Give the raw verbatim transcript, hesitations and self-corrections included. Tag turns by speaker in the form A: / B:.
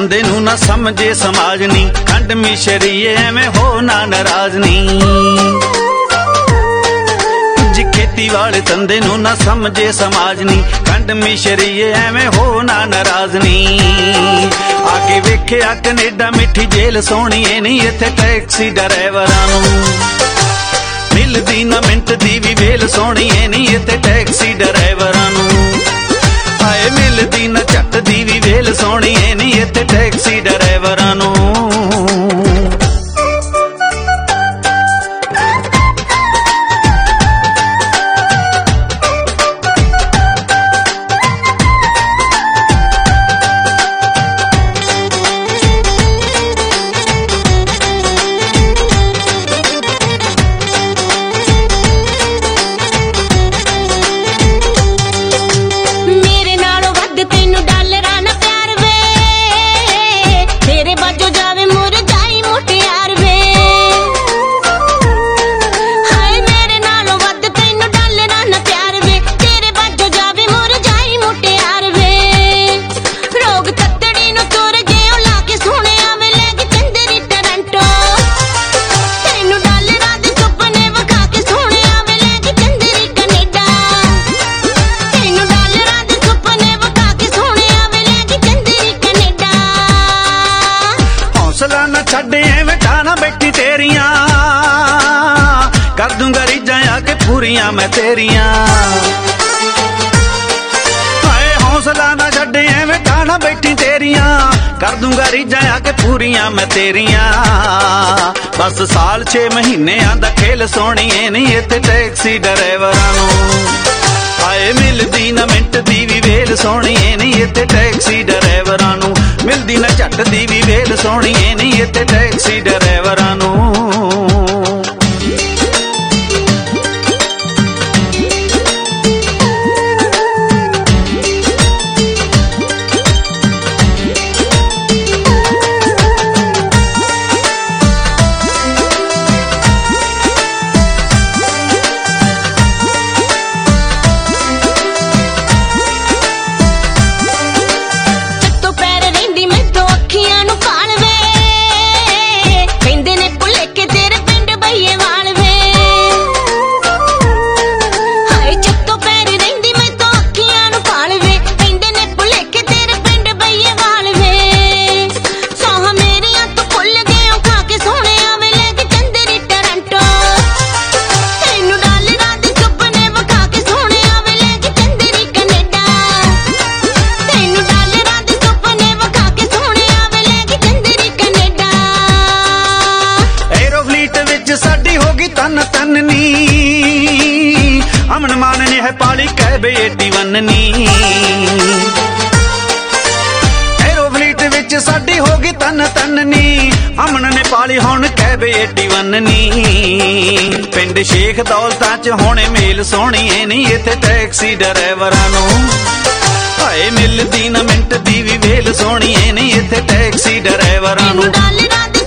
A: ਧੰਦੇ ਨੂੰ ਨਾ ਸਮਝੇ ਸਮਾਜ ਨੀ, ਖੰਡ ਮਿਸ਼ਰੀਏ ਐਵੇਂ ਹੋ ਨਾ ਨਾਰਾਜ਼ ਨੀ। ਜੀ ਖੇਤੀ ਵਾਲੇ ਧੰਦੇ ਨੂੰ ਨਾ ਸਮਝੇ ਸਮਾਜ ਨੀ, ਖੰਡ ਮਿਸ਼ਰੀਏ ਐਵੇਂ ਹੋ ਨਾ ਨਾਰਾਜ਼ ਨੀ। ਆ ਕੇ ਵੇਖਿਆ ਕਨੇਡਾ ਮਿੱਠੀ ਜੇਲ੍ਹ ਸੋਹਣੀਏ ਨੀ, ਇੱਥੇ ਟੈਕਸੀ ਡਰਾਈਵਰਾਂ ਨੂੰ ਮਿਲਦੀ ਨਾ ਮਿੰਟ ਦੀ ਵੀ ਵੇਲ ਸੋਹਣੀਏ ਨੀ, ਇੱਥੇ ਟੈਕਸੀ ਡਰਾਈਵਰਾਂ ਨੂੰ ਹਾਏ ਮਿਲਦੀ ਨਾ ਝੱਟ ਦੀ ਵੀ ਵੇਲ ਸੋਹਣੀਏ ਨੀ, ਇੱਥੇ ਟੈਕਸੀ ਡਰਾਈਵਰਾਂ ਨੂੰ। ਛੱਡੇ ਐਵੇਂ ਟਾਣਾ ਬੈਠੀ ਤੇਰੀਆਂ, ਕਰ ਦੂੰਗਾ ਰੀਝਾਂ ਆ ਕੇ ਪੂਰੀਆਂ ਮੈਂ ਤੇਰੀਆਂ। ਹਾਏ ਹੌਸਲਾ ਨਾ ਛੱਡੇ ਐਵੇਂ ਟਾਣਾ ਬੈਠੀ ਤੇਰੀਆਂ, ਕਰ ਦੂੰਗਾ ਰੀਝਾਂ ਆ ਕੇ ਪੂਰੀਆਂ ਮੈਂ ਤੇਰੀਆਂ। ਬਸ ਸਾਲ ਛੇ ਮਹੀਨਿਆਂ ਦਾ ਖੇਲ ਸੋਹਣੀਏ ਨੀ, ਇੱਥੇ ਟੈਕਸੀ ਡਰਾਈਵਰਾਂ ਨੂੰ ਹਾਏ ਮਿਲਦੀ ਨਾ ਮਿੰਟ ਦੀ ਵੀ ਵੇਲ ਸੋਹਣੀਏ ਨੀ, ਇੱਥੇ ਟੈਕਸੀ ਡਰਾਈਵਰਾਂ ਨੂੰ ਮਿਲਦੀ ਨਾ ਝੱਟ ਦੀ ਵੀ ਵੇਲ ਸੋਹਣੀਏ ਨੀ, ਇੱਥੇ ਟੈਕਸੀ ਡਰਾਈਵਰਾਂ ਨੂੰ। तन तन नी अमन मान ने है पाली कह बेटी वन नी, एरोफ्लीट विच साडी होगी तन तन नी, अमन ने पाली हुण कह बेटी वन नी। पिंड शेख दौलतां च होणे मेल सोहणीए नी, इत्थे टैक्सी डराइवरां नूं हाए मिलदी ना मिंट दी भी वेल सोहणीए नी, इत्थे टैक्सी डराइवरां नूं।